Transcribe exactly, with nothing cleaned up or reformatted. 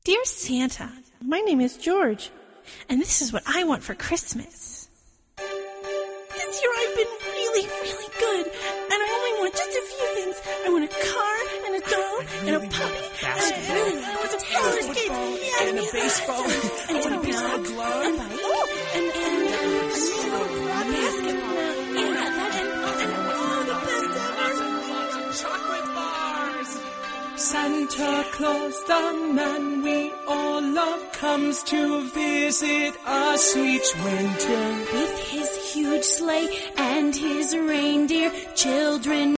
Dear Santa, my name is George, and this is what I want for Christmas. This year I've been really, really good, and I only want just a few things. I want a car, and a doll, and a puppy, and a, and I want some roller skates, yeah, and a baseball, and, and, and a baseball glove, and, oh, and, and, and, and a basketball, yeah, that, and, and, oh, the best ever. Chocolate bars. Santa Claus, the man we all love, comes to visit us each winter. With his huge sleigh and his reindeer, children